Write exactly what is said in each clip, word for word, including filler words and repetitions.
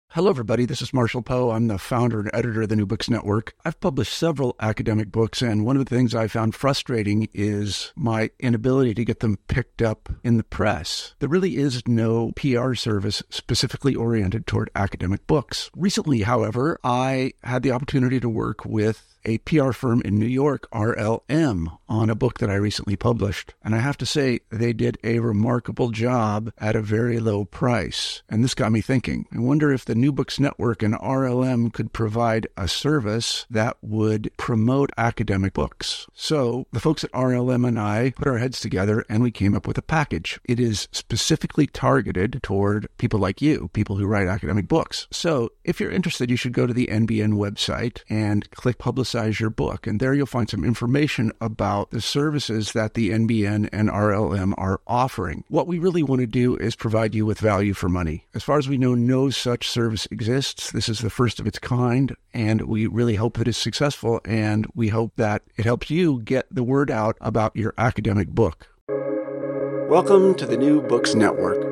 Hello, everybody. This is Marshall Poe. I'm the founder and editor of the New Books Network. I've published several academic books, and one of the things I found frustrating is my inability to get them picked up in the press. There really is no P R service specifically oriented toward academic books. Recently, however, I had the opportunity to work with a P R firm in New York, R L M, on a book that I recently published. And I have to say, they did a remarkable job at a very low price. And this got me thinking. I wonder if the New Books Network and R L M could provide a service that would promote academic books. So the folks at R L M and I put our heads together and we came up with a package. It is specifically targeted toward people like you, people who write academic books. So if you're interested, you should go to the N B N website and click Publicize your book. And there you'll find some information about the services that the N B N and R L M are offering. What we really want to do is provide you with value for money. As far as we know, no such service exists. This is the first of its kind, and we really hope that it's successful, and we hope that it helps you get the word out about your academic book. Welcome to the New Books Network.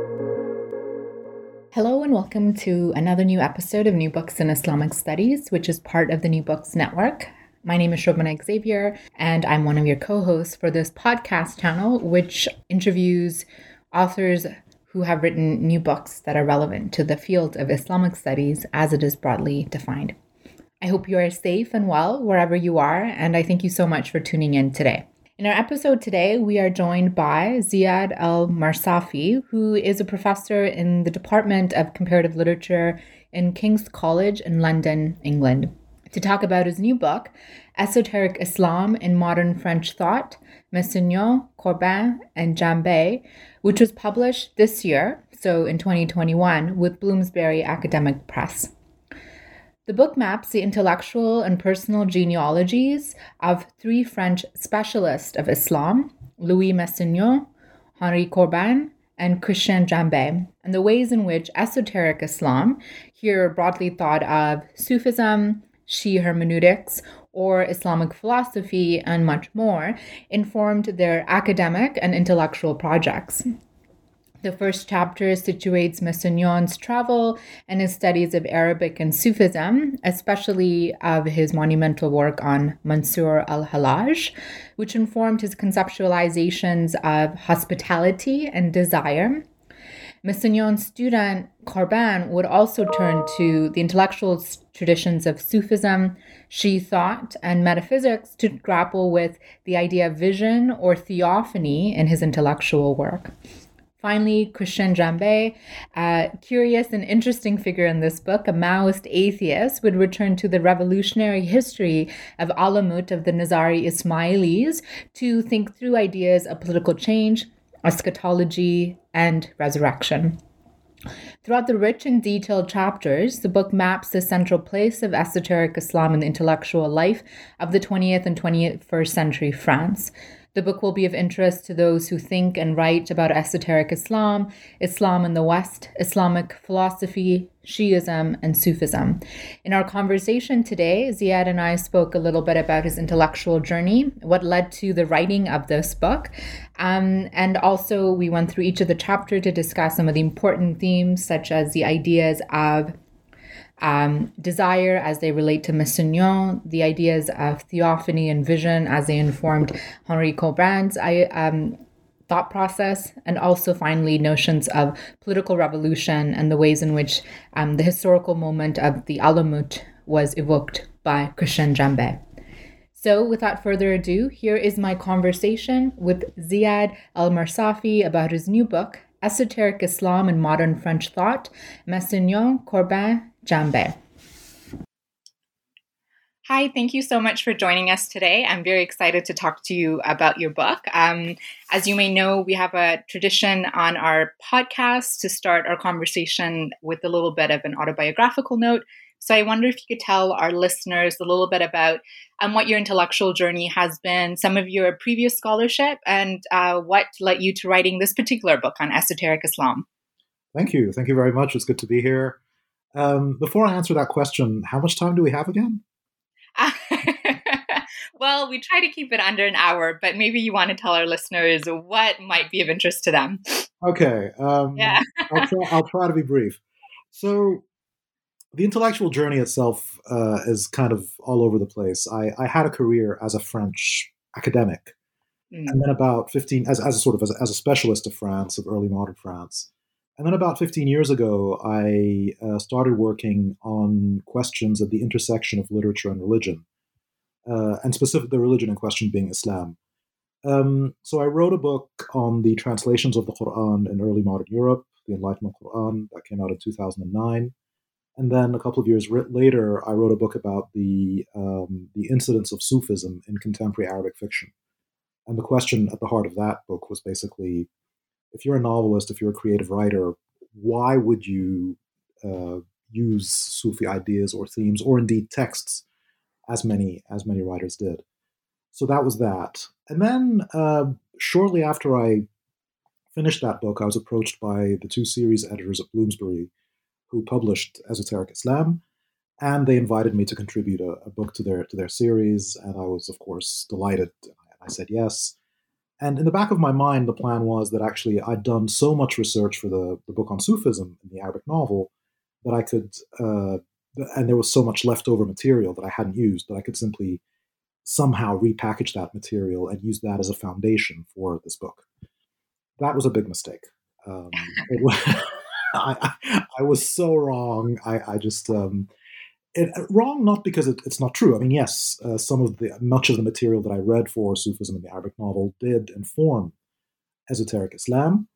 Hello and welcome to another new episode of New Books in Islamic Studies, which is part of the New Books Network. My name is Shobana Xavier, and I'm one of your co-hosts for this podcast channel, which interviews authors who have written new books that are relevant to the field of Islamic studies as it is broadly defined. I hope you are safe and well wherever you are, and I thank you so much for tuning in today. In our episode today, we are joined by Ziad Al-Marsafi, who is a professor in the Department of Comparative Literature in King's College in London, England, to talk about his new book, Esoteric Islam in Modern French Thought, Messignon, Corbin, and Jambet, which was published this year, so in twenty twenty-one, with Bloomsbury Academic Press. The book maps the intellectual and personal genealogies of three French specialists of Islam, Louis Messignon, Henri Corbin, and Christian Jambet, and the ways in which esoteric Islam, here broadly thought of Sufism, Shia hermeneutics, or Islamic philosophy, and much more, informed their academic and intellectual projects. The first chapter situates Messignon's travel and his studies of Arabic and Sufism, especially of his monumental work on Mansur al-Hallaj, which informed his conceptualizations of hospitality and desire. Messignon's student Corbin would also turn to the intellectual traditions of Sufism, Shia thought, and metaphysics to grapple with the idea of vision or theophany in his intellectual work. Finally, Christian Jambet, a curious and interesting figure in this book, a Maoist atheist, would return to the revolutionary history of Alamut of the Nizari Ismailis to think through ideas of political change, eschatology, and resurrection. Throughout the rich and detailed chapters, the book maps the central place of esoteric Islam in the intellectual life of the twentieth and twenty-first century France. The book will be of interest to those who think and write about esoteric Islam, Islam in the West, Islamic philosophy, Shiism, and Sufism. In our conversation today, Ziad and I spoke a little bit about his intellectual journey, what led to the writing of this book, um, and also we went through each of the chapters to discuss some of the important themes, such as the ideas of Um, desire as they relate to Messignon, the ideas of theophany and vision as they informed Henri Corbin's um, thought process, and also finally notions of political revolution and the ways in which um, the historical moment of the Alamut was evoked by Christian Jambet. So without further ado, here is my conversation with Ziad Al-Marsafi about his new book, Esoteric Islam in Modern French Thought, Messignon, Corbin, Jambet. Hi, thank you so much for joining us today. I'm very excited to talk to you about your book. Um, as you may know, we have a tradition on our podcast to start our conversation with a little bit of an autobiographical note. So I wonder if you could tell our listeners a little bit about um, what your intellectual journey has been, some of your previous scholarship, and uh, what led you to writing this particular book on esoteric Islam. Thank you. Thank you very much. It's good to be here. Um, before I answer that question, how much time do we have again? Well, we try to keep it under an hour, but maybe you want to tell our listeners what might be of interest to them. Okay. Um, yeah. I'll, try, I'll try to be brief. So the intellectual journey itself uh, is kind of all over the place. I, I had a career as a French academic, Mm. and then about fifteen, as, as a sort of as a, as a specialist of France, of early modern France. And then about fifteen years ago, I uh, started working on questions at the intersection of literature and religion, uh, and specifically the religion in question being Islam. Um, so I wrote a book on the translations of the Quran in early modern Europe, the Enlightenment Quran, that came out in two thousand nine. And then a couple of years later, I wrote a book about the um, the incidence of Sufism in contemporary Arabic fiction. And the question at the heart of that book was basically, if you're a novelist, if you're a creative writer, why would you uh, use Sufi ideas or themes, or indeed texts, as many as many writers did? So that was that. And then uh, shortly after I finished that book, I was approached by the two series editors at Bloomsbury, who published Esoteric Islam, and they invited me to contribute a, a book to their to their series, and I was, of course, delighted. I said yes. And in the back of my mind, the plan was that actually I'd done so much research for the, the book on Sufism in the Arabic novel that I could, uh, and there was so much leftover material that I hadn't used, that I could simply somehow repackage that material and use that as a foundation for this book. That was a big mistake. Um, it was, I, I, I was so wrong. I, I just um, it, wrong not because it, it's not true. I mean, yes, uh, some of the much of the material that I read for Sufism in the Arabic novel did inform Esoteric Islam,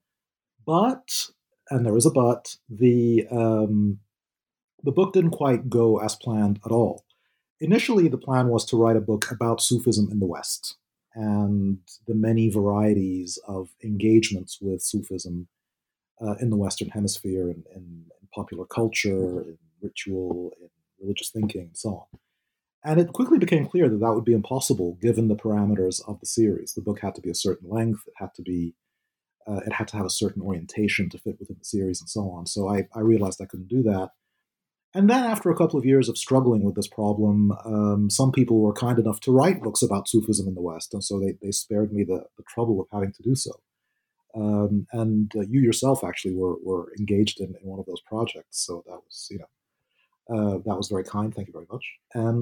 but, and there is a but, the um, the book didn't quite go as planned at all. Initially, the plan was to write a book about Sufism in the West and the many varieties of engagements with Sufism uh, in the Western Hemisphere, in, in, in popular culture, in ritual, in religious thinking, and so on. And it quickly became clear that that would be impossible given the parameters of the series. The book had to be a certain length, it had to be, uh, it had to have a certain orientation to fit within the series, and so on. So I, I realized I couldn't do that. And then after a couple of years of struggling with this problem, um, some people were kind enough to write books about Sufism in the West, and so they, they spared me the, the trouble of having to do so. Um, and uh, you yourself actually were, were engaged in, in one of those projects, so that was, you know, uh, that was very kind. Thank you very much. And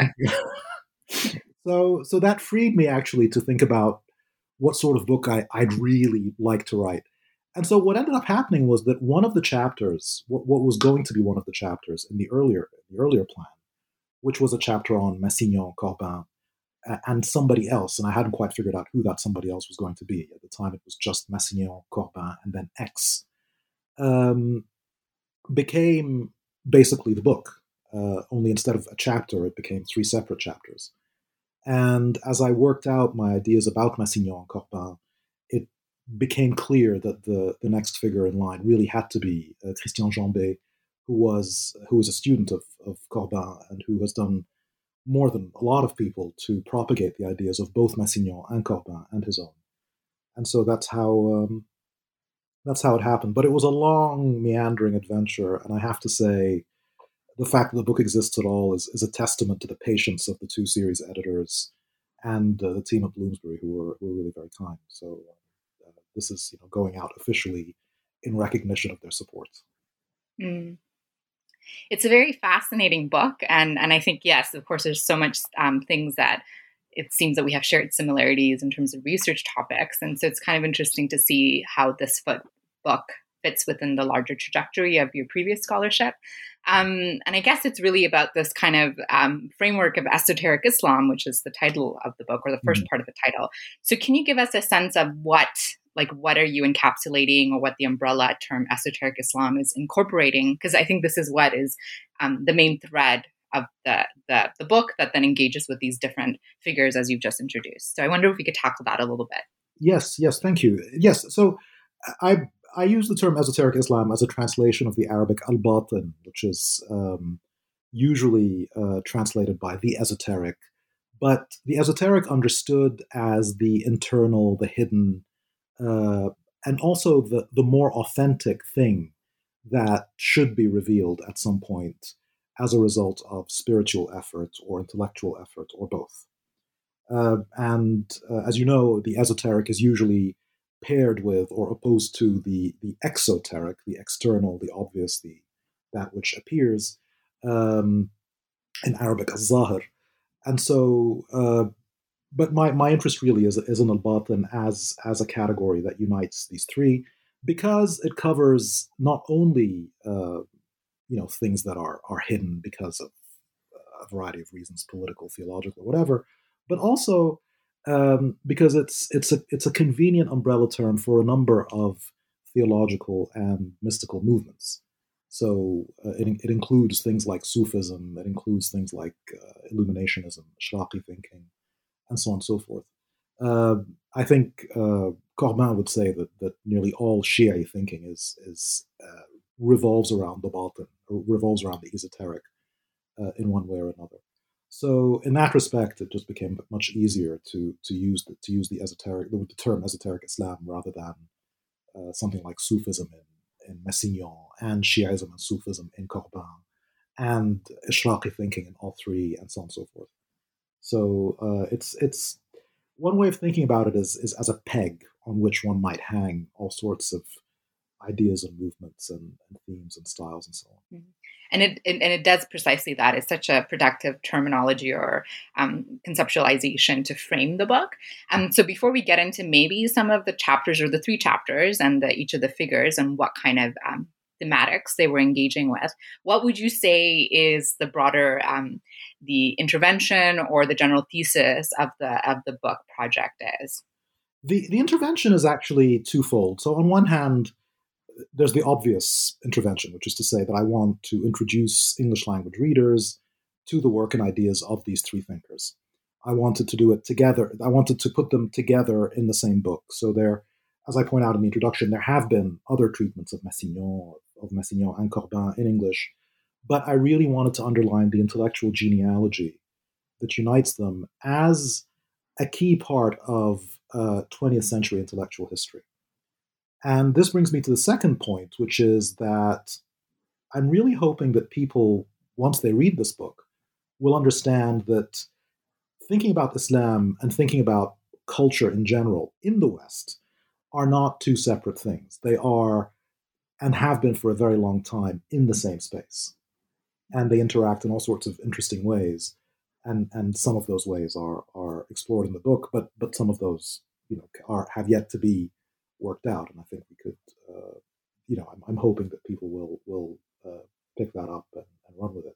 um, so, so that freed me actually to think about what sort of book I, I'd really like to write. And so what ended up happening was that one of the chapters, what, what was going to be one of the chapters in the earlier the earlier plan, which was a chapter on Massignon, Corbin, uh, and somebody else, and I hadn't quite figured out who that somebody else was going to be. At the time, it was just Massignon, Corbin, and then X, um, became basically the book. Uh, only instead of a chapter, it became three separate chapters. And as I worked out my ideas about Massignon and Corbin, it became clear that the, the next figure in line really had to be uh, Christian Jambet, who was who was a student of, of Corbin and who has done more than a lot of people to propagate the ideas of both Massignon and Corbin and his own. And so that's how um, that's how it happened. But it was a long, meandering adventure, and I have to say, the fact that the book exists at all is, is a testament to the patience of the two series editors and uh, the team at Bloomsbury, who were, who were really very kind. So uh, this is, you know, going out officially in recognition of their support. Mm. It's a very fascinating book, and and I think, yes, of course, there's so much um, things that it seems that we have shared similarities in terms of research topics, and so it's kind of interesting to see how this foot book fits within the larger trajectory of your previous scholarship. Um, and I guess it's really about this kind of um, framework of esoteric Islam, which is the title of the book, or the first mm-hmm. part of the title. So can you give us a sense of what, like, what are you encapsulating, or what the umbrella term esoteric Islam is incorporating? Because I think this is what is um, the main thread of the, the the book that then engages with these different figures as you've just introduced. So I wonder if we could tackle that a little bit. Yes, yes, thank you. Yes, so I I use the term esoteric Islam as a translation of the Arabic al-batin, which is um, usually uh, translated by the esoteric, but the esoteric understood as the internal, the hidden, uh, and also the, the more authentic thing that should be revealed at some point as a result of spiritual effort or intellectual effort or both. Uh, and uh, as you know, the esoteric is usually paired with or opposed to the, the exoteric, the external, the obvious, the that which appears. um, in Arabic, al-Zahir. And so, uh, but my, my interest really is, is in al-Batin as, as a category that unites these three, because it covers not only uh, you know things that are, are hidden because of a variety of reasons, political, theological, whatever, but also um, because it's it's a it's a convenient umbrella term for a number of theological and mystical movements. So uh, it, it includes things like Sufism, it includes things like uh, Illuminationism, Shraqi thinking, and so on and so forth. Uh, I think uh, Corbin would say that that nearly all Shi'i thinking is is uh, revolves around the Batin, or revolves around the esoteric uh, in one way or another. So in that respect, it just became much easier to to use the, to use the esoteric the, the term esoteric Islam rather than uh, something like Sufism in, in Messignon, and Shi'ism and Sufism in Corbin, and Ishraqi thinking in all three, and so on and so forth. So uh, it's it's one way of thinking about it is is as a peg on which one might hang all sorts of ideas and movements and, and themes and styles and so on. Mm-hmm. And it, it and it does precisely that. It's such a productive terminology or um, conceptualization to frame the book. Um, so before we get into maybe some of the chapters or the three chapters and the, each of the figures and what kind of um, thematics they were engaging with, what would you say is the broader um, the intervention or the general thesis of the of the book project is? The the intervention is actually twofold. So on one hand, there's the obvious intervention, which is to say that I want to introduce English language readers to the work and ideas of these three thinkers. I wanted to do it together. I wanted to put them together in the same book. So there, as I point out in the introduction, there have been other treatments of Messignon, of Messignon and Corbin in English, but I really wanted to underline the intellectual genealogy that unites them as a key part of uh, twentieth century intellectual history. And this brings me to the second point, which is that I'm really hoping that people, once they read this book, will understand that thinking about Islam and thinking about culture in general in the West are not two separate things. They are, and have been for a very long time, in the same space. And they interact in all sorts of interesting ways. And, and some of those ways are, are explored in the book, but, but some of those, you know, are, have yet to be worked out, and I think we could, uh, you know, I'm, I'm hoping that people will will uh, pick that up and, and run with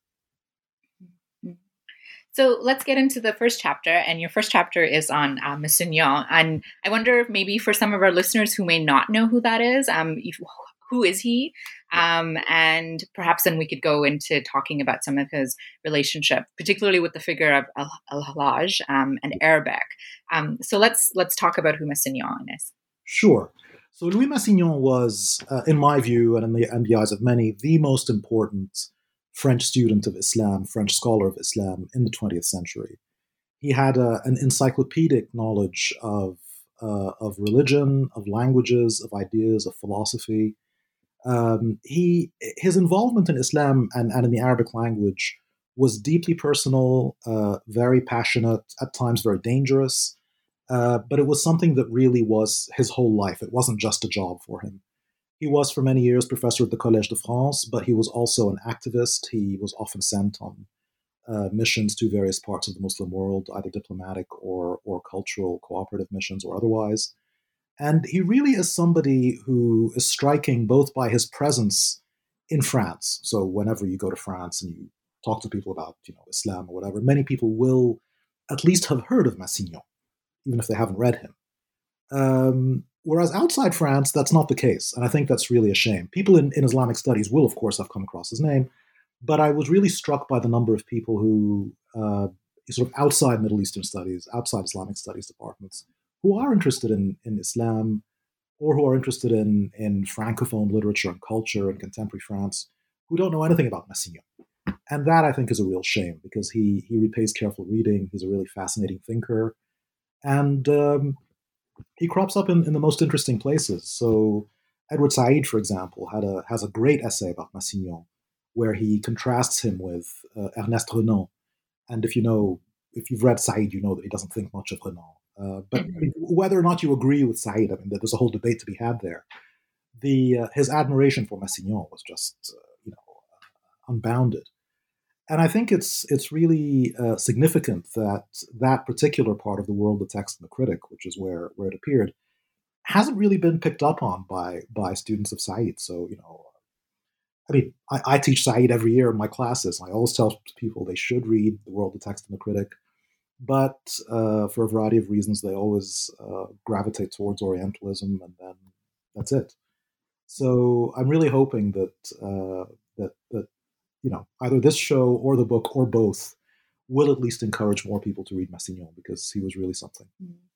it. So let's get into the first chapter, and your first chapter is on uh, Messignon, and I wonder if maybe for some of our listeners who may not know who that is, um, if, who is he, um, and perhaps then we could go into talking about some of his relationship, particularly with the figure of Al-Hallaj um, and Arabic. Um, so let's let's talk about who Messignon is. Sure. So Louis Messignon was, uh, in my view, and in the, in the eyes of many, the most important French student of Islam, French scholar of Islam in the twentieth century. He had a, an encyclopedic knowledge of uh, of religion, of languages, of ideas, of philosophy. Um, he his involvement in Islam and, and in the Arabic language was deeply personal, uh, very passionate, at times very dangerous. Uh, but it was something that really was his whole life. It wasn't just a job for him. He was for many years professor at the Collège de France, but he was also an activist. He was often sent on uh, missions to various parts of the Muslim world, either diplomatic or, or cultural cooperative missions or otherwise. And he really is somebody who is striking both by his presence in France. So whenever you go to France and you talk to people about, you know, Islam or whatever, many people will at least have heard of Messignon, even if they haven't read him. Um, whereas outside France, that's not the case. And I think that's really a shame. People in, in Islamic studies will, of course, have come across his name. But I was really struck by the number of people who, uh, sort of outside Middle Eastern studies, outside Islamic studies departments, who are interested in, in Islam, or who are interested in, in Francophone literature and culture in contemporary France, who don't know anything about Messignon. And that, I think, is a real shame, because he, he repays careful reading. He's a really fascinating thinker. And um, he crops up in, in the most interesting places. So Edward Said, for example, had a has a great essay about Messignon, where he contrasts him with uh, Ernest Renan. And if you know, if you've read Said, you know that he doesn't think much of Renan. Uh, but mm-hmm. I mean, whether or not you agree with Said, I mean, there's a whole debate to be had there. The uh, his admiration for Messignon was just, uh, you know, uh, unbounded. And I think it's it's really uh, significant that that particular part of the world, the text and the critic, which is where where it appeared, hasn't really been picked up on by by students of Said. So, you know, I mean, I, I teach Said every year in my classes. I always tell people they should read The World, the Text, and the Critic. But uh, for a variety of reasons, they always uh, gravitate towards Orientalism, and then that's it. So I'm really hoping that uh, that that you know either this show or the book or both will at least encourage more people to read Massignon, because he was really something.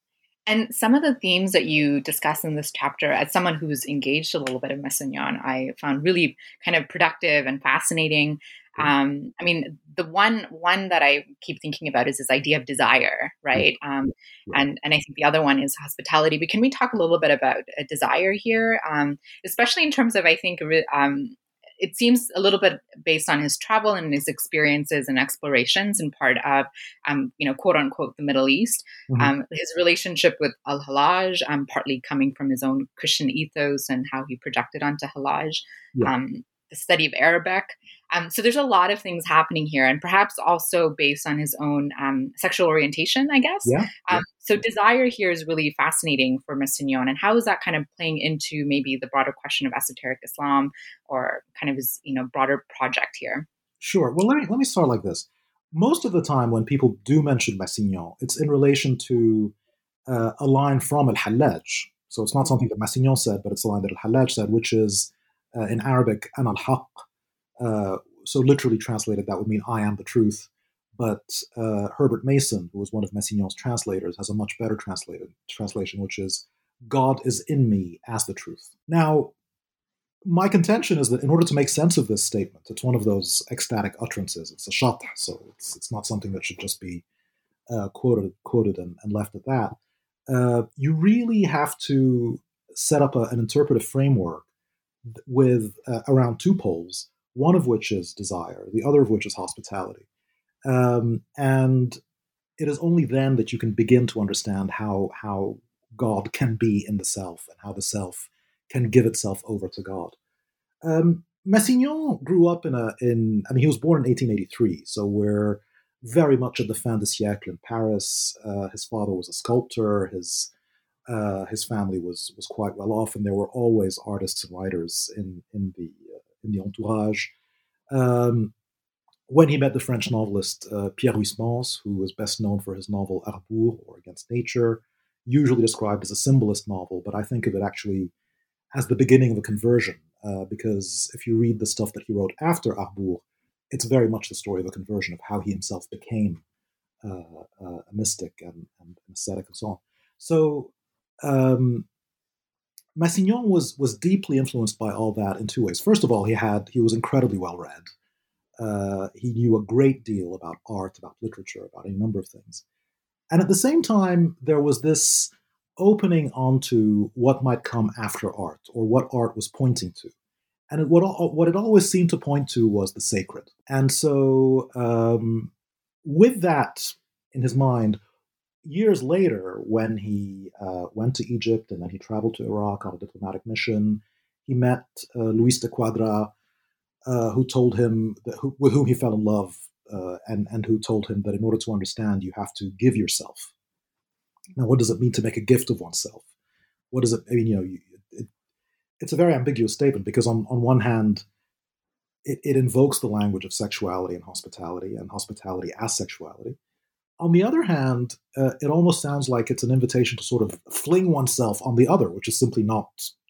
And some of the themes that you discuss in this chapter, as someone who's engaged a little bit of Massignon, I found really kind of productive and fascinating. Um, I mean, the one one that I keep thinking about is this idea of desire, right? Um, and and I think the other one is hospitality. But can we talk a little bit about a desire here, um, especially in terms of, I think, um, it seems a little bit based on his travel and his experiences and explorations in part of, um, you know, quote unquote, the Middle East. Mm-hmm. Um, his relationship with Al-Hallaj, um, partly coming from his own Christian ethos and how he projected onto Hallaj, yeah. um, the study of Arabic. Um, so there's a lot of things happening here, and perhaps also based on his own um, sexual orientation, I guess. Yeah, yeah. Um, so desire here is really fascinating for Massignon. And how is that kind of playing into maybe the broader question of esoteric Islam, or kind of his, you know, broader project here? Sure. Well, let me, let me start like this. Most of the time when people do mention Massignon, it's in relation to uh, a line from Al-Hallaj. So it's not something that Massignon said, but it's a line that Al-Hallaj said, which is uh, in Arabic, Ana al-Haq. Uh, so literally translated, that would mean I am the truth. But uh, Herbert Mason, who was one of Massignon's translators, has a much better translated translation, which is God is in me as the truth. Now, my contention is that in order to make sense of this statement, it's one of those ecstatic utterances. It's a shatr, so it's, it's not something that should just be uh, quoted quoted and, and left at that. Uh, you really have to set up a, an interpretive framework with uh, around two poles, one of which is desire, the other of which is hospitality. Um, and it is only then that you can begin to understand how how God can be in the self, and how the self can give itself over to God. Um, Massignon grew up in a in I mean he was born in eighteen eighty-three, so we're very much at the fin de siècle in Paris. Uh, his father was a sculptor. His uh, his family was was quite well off, and there were always artists and writers in in the uh, in the entourage. Um, when he met the French novelist uh, Pierre Huysmans, who was best known for his novel Arbour, or Against Nature, usually described as a symbolist novel, but I think of it actually as the beginning of a conversion, uh, because if you read the stuff that he wrote after Arbour, it's very much the story of a conversion, of how he himself became uh, uh, a mystic and, and an ascetic and so on. So um, Massignon was was deeply influenced by all that in two ways. First of all, he had he was incredibly well read. Uh, he knew a great deal about art, about literature, about a number of things. And at the same time, there was this opening onto what might come after art, or what art was pointing to. And it, what, what it always seemed to point to was the sacred. And so um, with that in his mind, years later, when he uh, went to Egypt and then he traveled to Iraq on a diplomatic mission, he met uh, Luis de Quadra, uh, who told him, that, who, with whom he fell in love, uh, and, and who told him that in order to understand, you have to give yourself. Now, what does it mean to make a gift of oneself? What does it, I mean, you know, you, it, it's a very ambiguous statement, because on, on one hand, it, it invokes the language of sexuality and hospitality, and hospitality as sexuality. On the other hand, uh, it almost sounds like it's an invitation to sort of fling oneself on the other, which is simply not,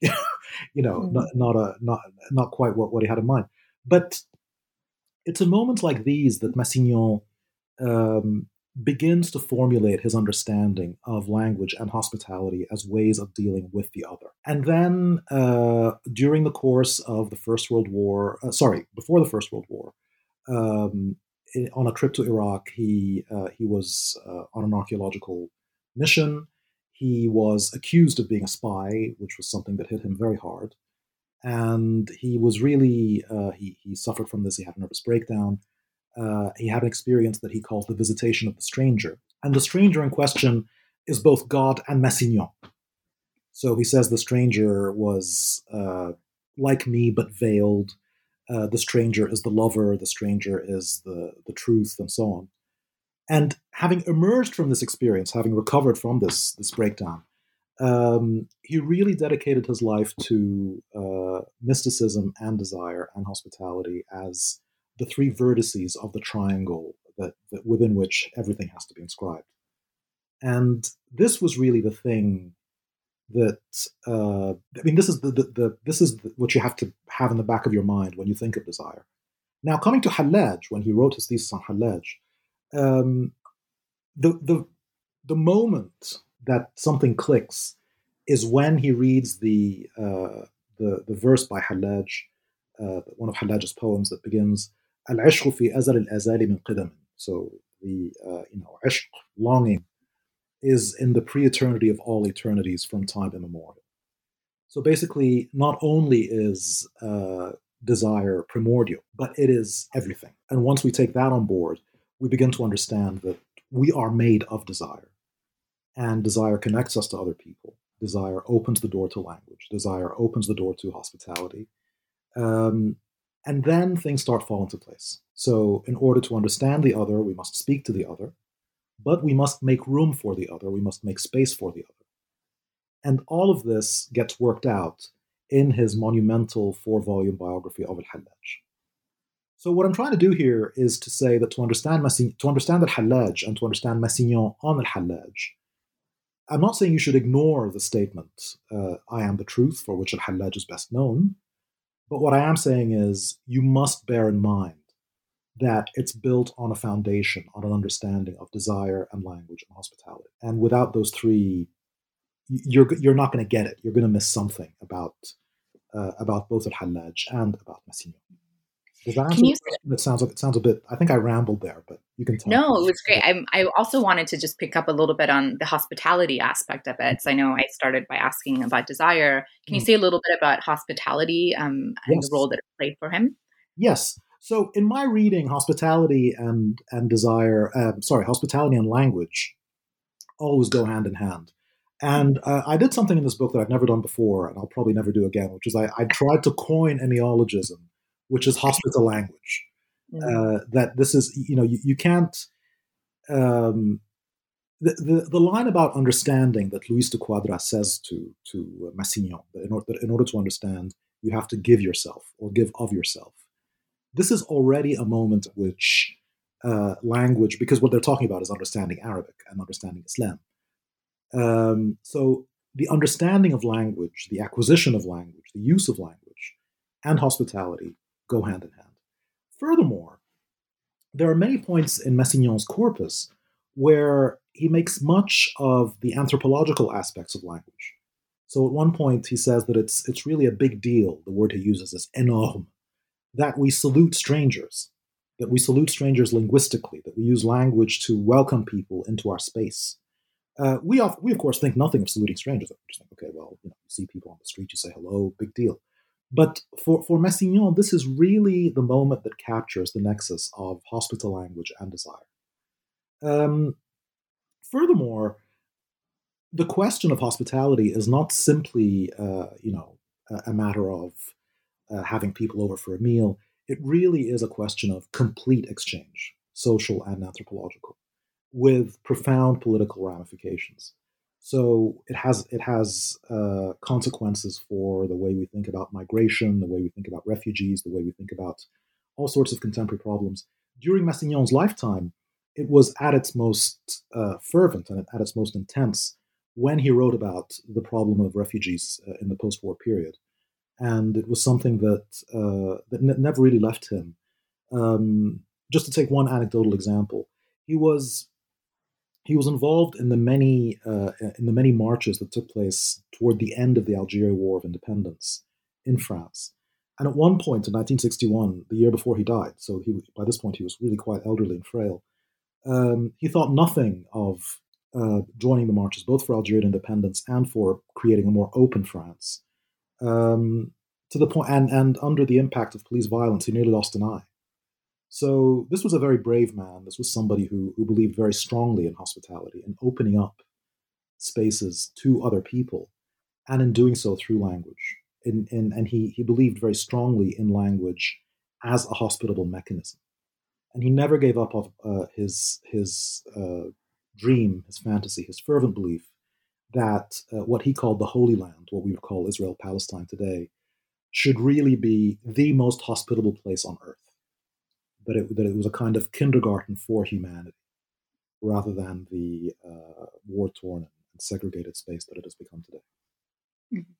you know, mm. not not, a, not not quite what, what he had in mind. But it's in moments like these that Massignon um, begins to formulate his understanding of language and hospitality as ways of dealing with the other. And then uh, during the course of the First World War, uh, sorry, before the First World War, um, on a trip to Iraq, he uh, he was uh, on an archaeological mission. He was accused of being a spy, which was something that hit him very hard. And he was really, uh, he, he suffered from this. He had a nervous breakdown. Uh, he had an experience that he calls the visitation of the stranger. And the stranger in question is both God and Massignon. So he says the stranger was uh, like me, but veiled. uh, the stranger is the lover, the stranger is the, the truth, and so on. And having emerged from this experience, having recovered from this, this breakdown, um, he really dedicated his life to uh, mysticism and desire and hospitality as the three vertices of the triangle that, that within which everything has to be inscribed. And this was really the thing that uh, I mean, this is the, the, the this is the, what you have to have in the back of your mind when you think of desire. Now, coming to Hallaj, when he wrote his thesis on Hallaj, um, the the the moment that something clicks is when he reads the uh, the the verse by Hallaj, uh, one of Hallaj's poems that begins "Al-ishq fi azal al-azali min qidam." So the uh, you know ishq, longing, is in the pre-eternity of all eternities from time immemorial. So basically, not only is uh, desire primordial, but it is everything. And once we take that on board, we begin to understand that we are made of desire. And desire connects us to other people. Desire opens the door to language. Desire opens the door to hospitality. Um, and then things start falling into place. So in order to understand the other, we must speak to the other. But we must make room for the other. We must make space for the other. And all of this gets worked out in his monumental four-volume biography of Al-Hallaj. So what I'm trying to do here is to say that to understand Massignon, to understand Al-Hallaj and to understand Massignon on Al-Hallaj, I'm not saying you should ignore the statement, uh, I am the truth, for which Al-Hallaj is best known. But what I am saying is you must bear in mind that it's built on a foundation, on an understanding of desire and language and hospitality. And without those three, you're you're not going to get it. You're going to miss something about uh, about both Al-Hallaj and about Massignon. Does that answer Can you the question? It sounds like it sounds a bit. I think I rambled there, but you can tell. No, it was great. I, I also wanted to just pick up a little bit on the hospitality aspect of it. So I know I started by asking about desire. Can you say a little bit about hospitality um, and Yes. the role that it played for him? Yes. So in my reading, hospitality and and desire, um, sorry, hospitality and language always go hand in hand. And uh, I did something in this book that I've never done before, and I'll probably never do again, which is I, I tried to coin a neologism, which is hospital language. Mm-hmm. Uh, that this is, you know, you, you can't. Um, the, the the line about understanding that Luis de Quadra says to to Massignon, that in, or, that in order to understand, you have to give yourself or give of yourself. This is already a moment at which uh, language, because what they're talking about is understanding Arabic and understanding Islam. Um, so the understanding of language, the acquisition of language, the use of language, and hospitality go hand in hand. Furthermore, there are many points in Massignon's corpus where he makes much of the anthropological aspects of language. So at one point he says that it's it's really a big deal, the word he uses is énorme, that we salute strangers, that we salute strangers linguistically, that we use language to welcome people into our space. Uh, we, of, we, of course, think nothing of saluting strangers. We just think, okay, well, you know, you see people on the street, you say hello, big deal. But for, for Massignon, this is really the moment that captures the nexus of hospital language and desire. Um, furthermore, the question of hospitality is not simply, uh, you know, a, a matter of uh, having people over for a meal. It really is a question of complete exchange, social and anthropological, with profound political ramifications. So it has it has uh, consequences for the way we think about migration, the way we think about refugees, the way we think about all sorts of contemporary problems. During Massignon's lifetime, it was at its most uh, fervent and at its most intense when he wrote about the problem of refugees uh, in the post-war period. And it was something that uh, that ne- never really left him. Um, just to take one anecdotal example, he was he was involved in the many uh, in the many marches that took place toward the end of the Algeria War of Independence in France. And at one point in nineteen sixty-one, the year before he died, so he by this point he was really quite elderly and frail, um, he thought nothing of uh, joining the marches, both for Algerian independence and for creating a more open France. Um, to the point, and, and under the impact of police violence, he nearly lost an eye. So this was a very brave man. This was somebody who, who believed very strongly in hospitality and opening up spaces to other people, and in doing so through language. In, in, and he, he believed very strongly in language as a hospitable mechanism. And he never gave up of uh, his, his uh, dream, his fantasy, his fervent belief that uh, what he called the Holy Land, what we would call Israel, Palestine today, should really be the most hospitable place on earth. That it, that it was a kind of kindergarten for humanity, rather than the uh, war-torn and segregated space that it has become today. Mm-hmm.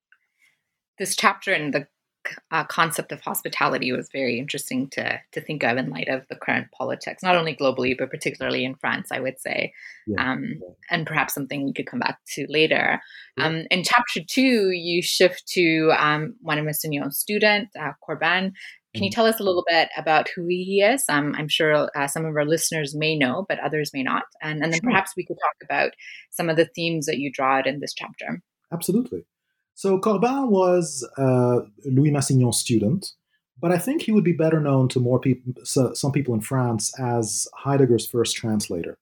This chapter in the uh, concept of hospitality was very interesting to to think of in light of the current politics, not only globally, but particularly in France, I would say, Yeah, um, yeah. and perhaps something we could come back to later. Yeah. Um, in chapter two, you shift to um, one of Massignon's student, uh, Corbin. Can you tell us a little bit about who he is? Um, I'm sure uh, some of our listeners may know, but others may not. And, and then Sure. perhaps we could talk about some of the themes that you draw out in this chapter. Absolutely. So Corbin was uh, Louis Massignon's student, but I think he would be better known to more people, so some people in France, as Heidegger's first translator.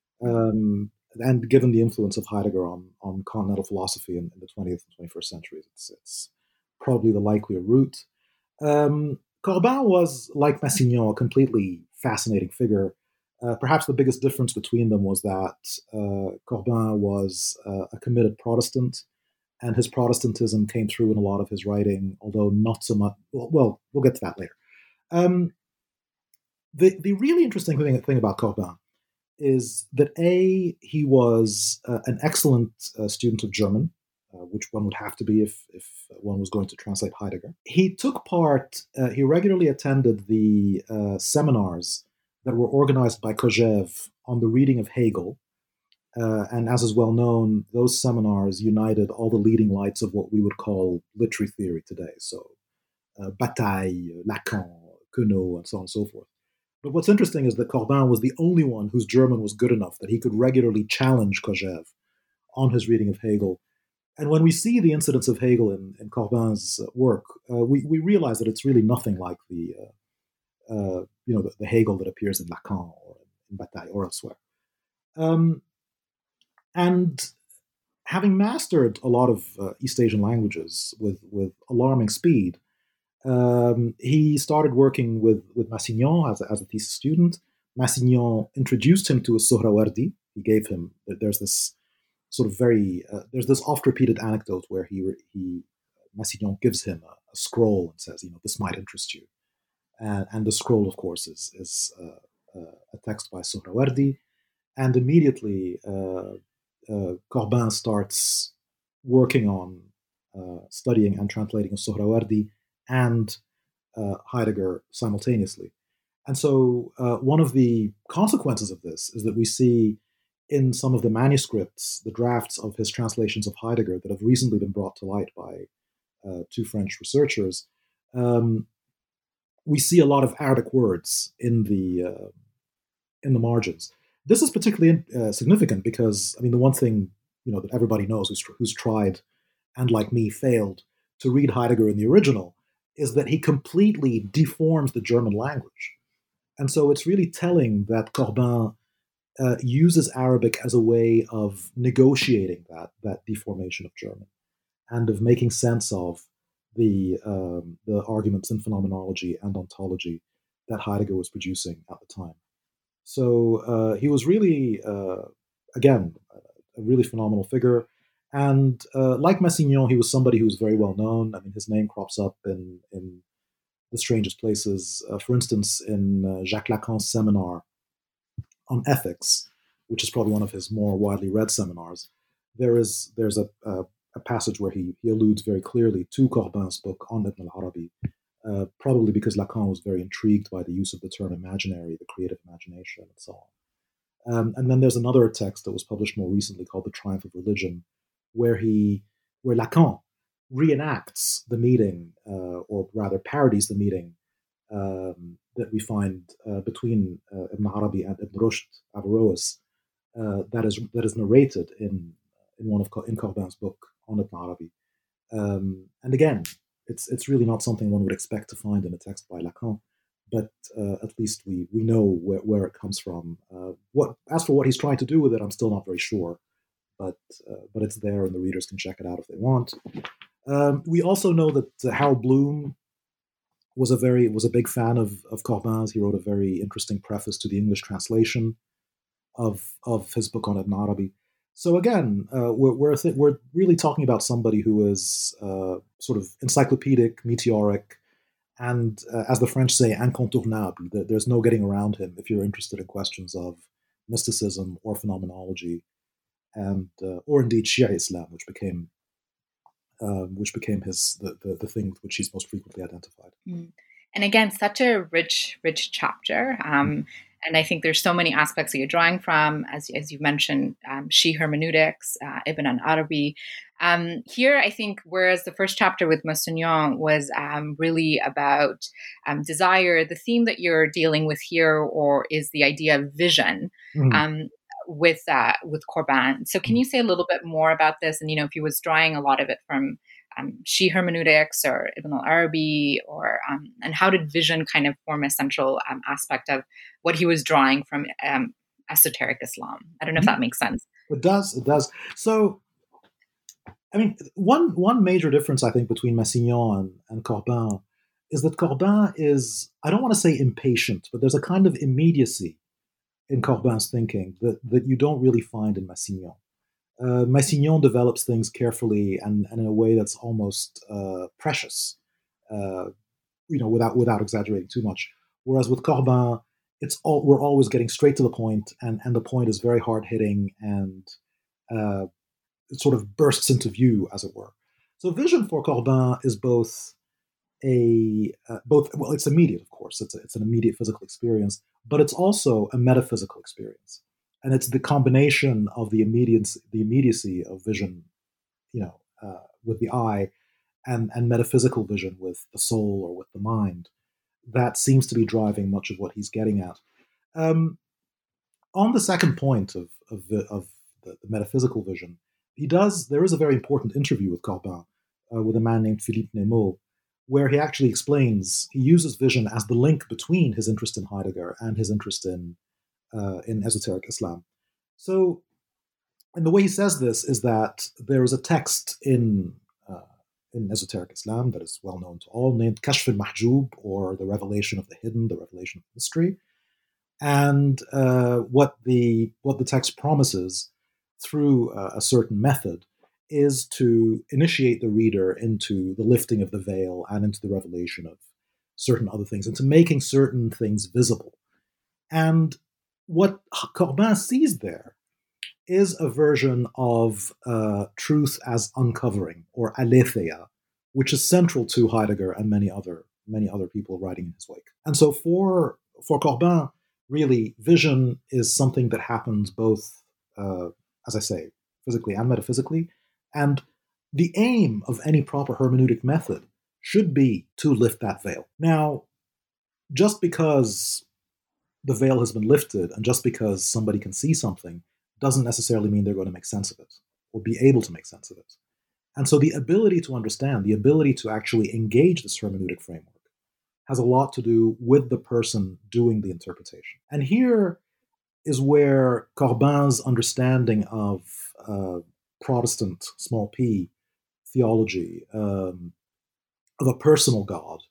Um, and given the influence of Heidegger on, on continental philosophy in, in the twentieth and twenty-first centuries, it's, it's probably the likelier route. Um, Corbin was, like Massignon, a completely fascinating figure. Uh, perhaps the biggest difference between them was that uh, Corbin was uh, a committed Protestant, and his Protestantism came through in a lot of his writing, although not so much. Well, well we'll get to that later. Um, the, the really interesting thing, thing about Corbin is that, A, he was uh, an excellent uh, student of German, uh, which one would have to be if, if one was going to translate Heidegger. He took part, uh, he regularly attended the uh, seminars that were organized by Kojève on the reading of Hegel. Uh, and as is well known, those seminars united all the leading lights of what we would call literary theory today. So uh, Bataille, Lacan, Queneau, and so on and so forth. But what's interesting is that Corbin was the only one whose German was good enough that he could regularly challenge Kojève on his reading of Hegel. And when we see the incidents of Hegel in, in Corbin's work, uh, we, we realize that it's really nothing like the, uh, uh, you know, the, the Hegel that appears in Lacan or in Bataille or elsewhere. Um, and having mastered a lot of uh, East Asian languages with, with alarming speed, Um, he started working with, with Massignon as a, as a thesis student. Massignon introduced him to a Sohrawardi. He gave him, there's this sort of very, uh, there's this oft-repeated anecdote where he, he Massignon gives him a, a scroll and says, you know, this might interest you. And, and the scroll, of course, is, is uh, uh, a text by Sohrawardi. And immediately, uh, uh, Corbin starts working on uh, studying and translating a Sohrawardi and uh, Heidegger simultaneously. And so uh, one of the consequences of this is that we see in some of the manuscripts, the drafts of his translations of Heidegger that have recently been brought to light by uh, two French researchers, um, we see a lot of Arabic words in the uh, in the margins. This is particularly uh, significant because, I mean, the one thing you know that everybody knows who's, who's tried and, like me, failed to read Heidegger in the original is that he completely deforms the German language. And so it's really telling that Corbin uh, uses Arabic as a way of negotiating that, that deformation of German and of making sense of the, um, the arguments in phenomenology and ontology that Heidegger was producing at the time. So uh, he was really, uh, again, a really phenomenal figure. And uh, like Massignon, he was somebody who was very well known. I mean, his name crops up in, in the strangest places. Uh, for instance, in uh, Jacques Lacan's seminar on ethics, which is probably one of his more widely read seminars, there is there's a, a, a passage where he, he alludes very clearly to Corbin's book on Ibn al-Arabi, uh, probably because Lacan was very intrigued by the use of the term imaginary, the creative imagination, and so on. Um, and then there's another text that was published more recently called The Triumph of Religion, where he, where Lacan reenacts the meeting, uh, or rather parodies the meeting um, that we find uh, between uh, Ibn Arabi and Ibn Rushd, Averroes, uh, that is that is narrated in in one of in Corbin's book on Ibn Arabi. Um, and again, it's it's really not something one would expect to find in a text by Lacan, but uh, at least we we know where, where it comes from. Uh, what as for what he's trying to do with it, I'm still not very sure. But uh, but it's there, and the readers can check it out if they want. Um, we also know that uh, Harold Bloom was a very was a big fan of of Corbin's. He wrote a very interesting preface to the English translation of of his book on Ibn Arabi. So again, uh, we're we're, th- we're really talking about somebody who is uh, sort of encyclopedic, meteoric, and uh, as the French say, incontournable. There's no getting around him if you're interested in questions of mysticism or phenomenology, and uh, or indeed Shia Islam, which became um, which became his the, the the thing with which he's most frequently identified. Mm. And again, such a rich, rich chapter. Um, and I think there's so many aspects that you're drawing from, as, as you mentioned, um, Shi hermeneutics, uh, Ibn al-Arabi. Um, here, I think, whereas the first chapter with Massignon was um, really about um, desire, the theme that you're dealing with here or is the idea of vision. Mm-hmm. Um, with uh, with Corbin. So can you say a little bit more about this? And, you know, if he was drawing a lot of it from um, Shi hermeneutics or Ibn al-Arabi, or um, and how did vision kind of form a central um, aspect of what he was drawing from um, esoteric Islam? I don't know if that makes sense. It does. It does. So, I mean, one one major difference, I think, between Massignon and, and Corbin is that Corbin is, I don't want to say impatient, but there's a kind of immediacy in Corbin's thinking that, that you don't really find in Massignon. Uh, Massignon develops things carefully and, and in a way that's almost uh, precious, uh, you know, without without exaggerating too much. Whereas with Corbin, it's all we're always getting straight to the point, and, and the point is very hard hitting, and uh, it sort of bursts into view, as it were. So vision for Corbin is both a uh, both well, it's immediate, of course, it's a, it's an immediate physical experience, but it's also a metaphysical experience, and it's the combination of the immediacy, the immediacy of vision, you know, uh, with the eye, and and metaphysical vision with the soul or with the mind, that seems to be driving much of what he's getting at. Um, on the second point of of the, of the, the metaphysical vision, he does. There is a very important interview with Corbin uh, with a man named Philippe Nemo, where he actually explains, he uses vision as the link between his interest in Heidegger and his interest in uh, in esoteric Islam. So, and the way he says this is that there is a text in uh, in esoteric Islam that is well known to all, named Kashf al-Mahjub, or the revelation of the hidden, the revelation of mystery. And uh, what the what the text promises through uh, a certain method is to initiate the reader into the lifting of the veil and into the revelation of certain other things, into making certain things visible. And what Corbin sees there is a version of uh, truth as uncovering, or aletheia, which is central to Heidegger and many other many other people writing in his wake. And so for for Corbin, really, vision is something that happens both, uh, as I say, physically and metaphysically. And the aim of any proper hermeneutic method should be to lift that veil. Now, just because the veil has been lifted and just because somebody can see something doesn't necessarily mean they're going to make sense of it or be able to make sense of it. And so the ability to understand, the ability to actually engage this hermeneutic framework has a lot to do with the person doing the interpretation. And here is where Corbin's understanding of uh, Protestant, small p, theology, um, of a personal God,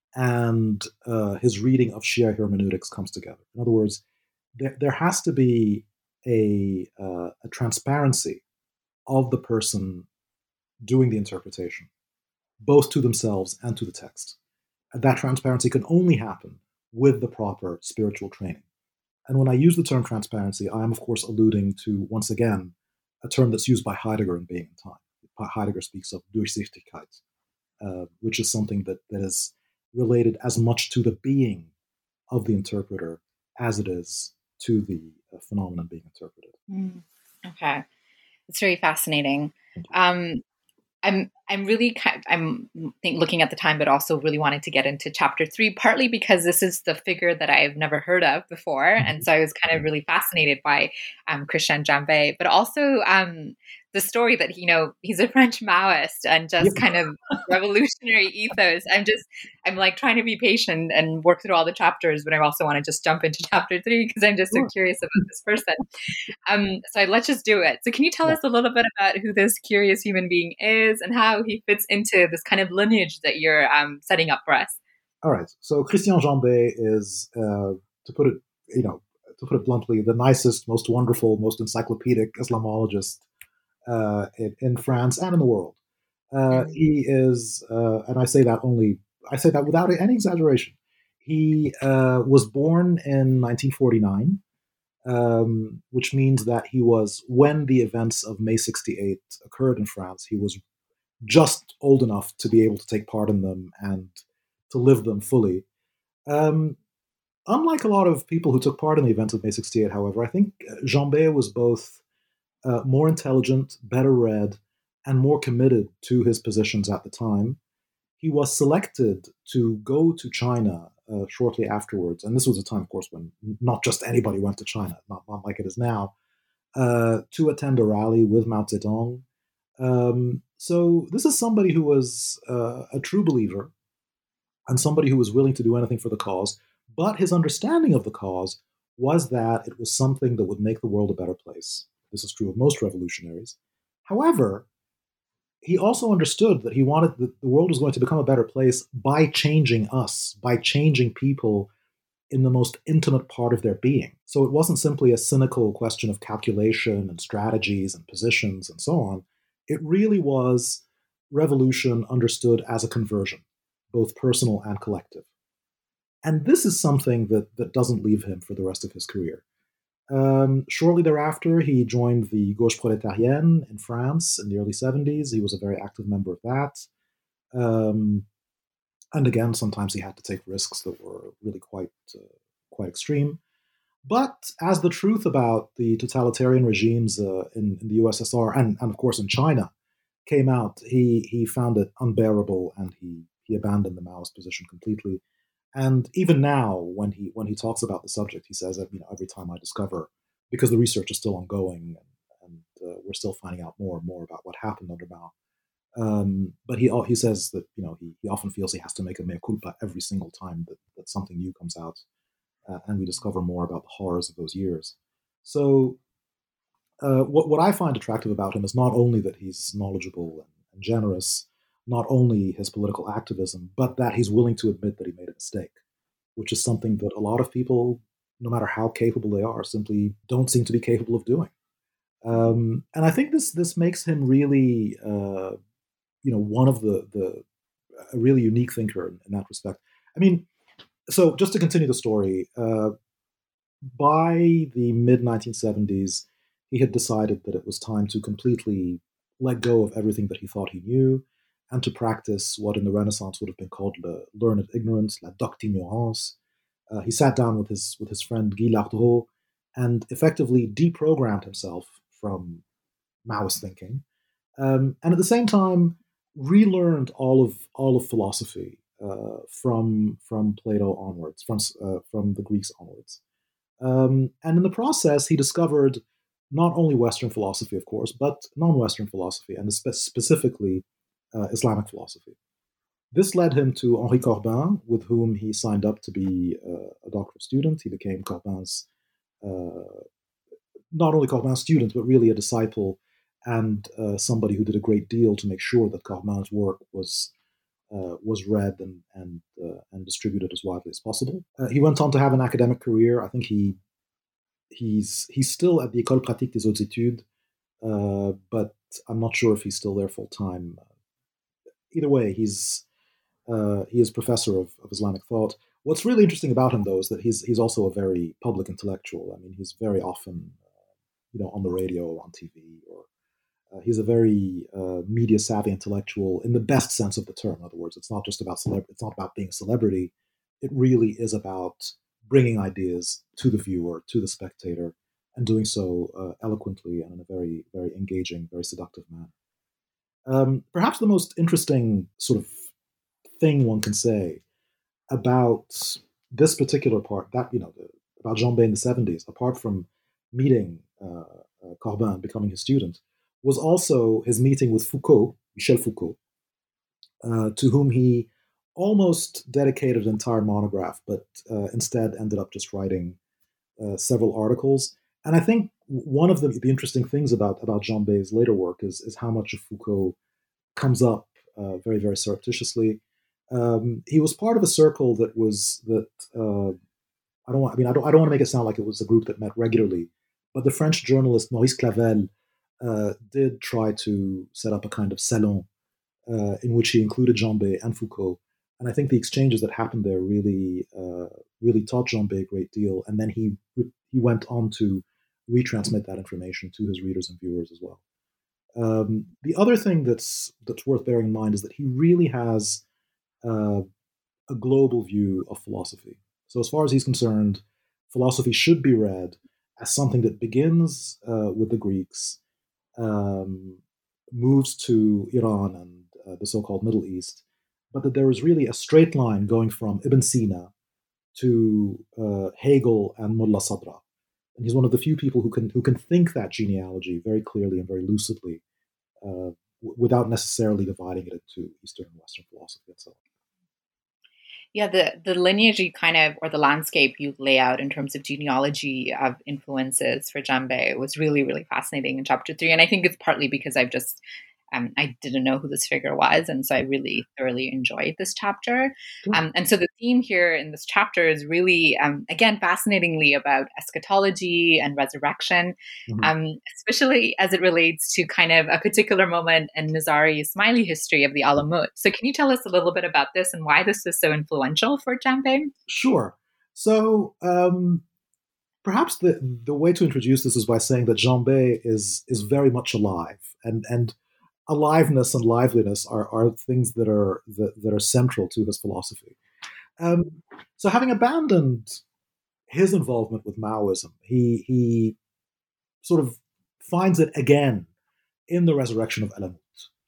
and uh, his reading of Shia hermeneutics comes together. In other words, there, there has to be a, uh, a transparency of the person doing the interpretation, both to themselves and to the text. And that transparency can only happen with the proper spiritual training. And when I use the term transparency, I am, of course, alluding to, once again, a term that's used by Heidegger in Being and Time. Heidegger speaks of Durchsichtigkeit, uh, which is something that, that is related as much to the being of the interpreter as it is to the uh, phenomenon being interpreted. Mm, okay. It's very fascinating. Um, I'm I'm really I'm think, looking at the time, but also really wanted to get into chapter three, partly because this is the figure that I've never heard of before, and so I was kind of really fascinated by um, Christian Jambet, but also um, the story that you know he's a French Maoist and just kind of revolutionary ethos. I'm just I'm like trying to be patient and work through all the chapters, but I also want to just jump into chapter three because I'm just so curious about this person. Um, so let's just do it. So can you tell us a little bit about who this curious human being is and how he fits into this kind of lineage that you're um, setting up for us? All right. So Christian Jambet is, uh, to put it, you know, to put it bluntly, the nicest, most wonderful, most encyclopedic Islamologist uh, in, in France and in the world. Uh, Mm. he is, uh, and I say that only, I say that without any exaggeration. He uh, was born in nineteen forty-nine, um, which means that he was, when the events of May sixty-eight occurred in France, he was just old enough to be able to take part in them and to live them fully. Um, Unlike a lot of people who took part in the events of May sixty-eight, however, I think Jambet was both uh, more intelligent, better read, and more committed to his positions at the time. He was selected to go to China uh, shortly afterwards, and this was a time, of course, when not just anybody went to China, not, not like it is now, uh, to attend a rally with Mao Zedong. Um, so this is somebody who was uh, a true believer and somebody who was willing to do anything for the cause. But his understanding of the cause was that it was something that would make the world a better place. This is true of most revolutionaries. However, he also understood that he wanted that the world was going to become a better place by changing us, by changing people in the most intimate part of their being. So it wasn't simply a cynical question of calculation and strategies and positions and so on. It really was revolution understood as a conversion, both personal and collective. And this is something that, that doesn't leave him for the rest of his career. Um, shortly thereafter, he joined the Gauche Prolétarienne in France in the early seventies. He was a very active member of that. Um, and again, sometimes he had to take risks that were really quite, uh, quite extreme. But as the truth about the totalitarian regimes uh, in, in the U S S R and, and, of course, in China came out, he, he found it unbearable and he, he abandoned the Maoist position completely. And even now, when he when he talks about the subject, he says that, you know, every time I discover, because the research is still ongoing and, and uh, we're still finding out more and more about what happened under Mao. Um, but he he says that, you know, he, he often feels he has to make a mea culpa every single time that, that something new comes out, uh, and we discover more about the horrors of those years. So uh, what what I find attractive about him is not only that he's knowledgeable and, and generous, not only his political activism, but that he's willing to admit that he made a mistake, which is something that a lot of people, no matter how capable they are, simply don't seem to be capable of doing. Um, and I think this this makes him really, uh, you know, one of the the a really unique thinker in, in that respect. I mean, so just to continue the story, uh, by the mid nineteen seventies, he had decided that it was time to completely let go of everything that he thought he knew and to practice what in the Renaissance would have been called the learned ignorance, la docte ignorance. Uh, he sat down with his with his friend Guy Lardreau and effectively deprogrammed himself from Maoist thinking, um, and at the same time relearned all of all of philosophy uh, from from Plato onwards, from uh, from the Greeks onwards. Um, and in the process, he discovered not only Western philosophy, of course, but non-Western philosophy, and spe- specifically uh, Islamic philosophy. This led him to Henri Corbin, with whom he signed up to be uh, a doctoral student. He became Corbin's, uh, not only Corbin's student, but really a disciple and uh, somebody who did a great deal to make sure that Corbin's work was uh, was read and and uh, and distributed as widely as possible. Uh, he went on to have an academic career. I think he he's he's still at the École Pratique des Hautes Études, uh, but I'm not sure if he's still there full time. Either way, he's uh, he is professor of, of Islamic thought. What's really interesting about him, though, is that he's he's also a very public intellectual. I mean, he's very often, uh, you know, on the radio or on T V, or uh, he's a very uh, media savvy intellectual in the best sense of the term. In other words, it's not just about celeb- it's not about being a celebrity. It really is about bringing ideas to the viewer, to the spectator, and doing so uh, eloquently and in a very, very engaging, very seductive manner. Um, perhaps the most interesting sort of thing one can say about this particular part, that, you know, the, about Jambet in the seventies, apart from meeting uh, uh, Corbin, becoming his student, was also his meeting with Foucault, Michel Foucault, uh, to whom he almost dedicated an entire monograph, but uh, instead ended up just writing uh, several articles. And I think one of the, the interesting things about, about Jambet's later work is, is how much of Foucault comes up uh, very, very surreptitiously. Um, he was part of a circle that was that uh, I don't want. I mean, I don't. I don't want to make it sound like it was a group that met regularly, but the French journalist Maurice Clavel uh, did try to set up a kind of salon uh, in which he included Jambé and Foucault. And I think the exchanges that happened there really, uh, really taught Jambé a great deal. And then he he went on to retransmit that information to his readers and viewers as well. Um, the other thing that's that's worth bearing in mind is that he really has uh, a global view of philosophy. So as far as he's concerned, philosophy should be read as something that begins uh, with the Greeks, um, moves to Iran and uh, the so-called Middle East, but that there is really a straight line going from Ibn Sina to uh, Hegel and Mullah Sadra. And he's one of the few people who can who can think that genealogy very clearly and very lucidly, uh, w- without necessarily dividing it into Eastern and Western philosophy and so on. Yeah, the, the lineage you kind of, or the landscape you lay out in terms of genealogy of influences for Jambé was really, really fascinating in chapter three. And I think it's partly because I've just, um, I didn't know who this figure was. And so I really thoroughly enjoyed this chapter. Cool. Um, and so the theme here in this chapter is really, um, again, fascinatingly about eschatology and resurrection, Mhm. um, especially as it relates to kind of a particular moment in Nizari Ismaili history of the Alamut. So can you tell us a little bit about this and why this was so influential for Jambé? Sure. So um, perhaps the the way to introduce this is by saying that Jambé is is very much alive, and and aliveness and liveliness are, are things that are that, that are central to his philosophy. Um, so having abandoned his involvement with Maoism, he he sort of finds it again in the resurrection of Alamut.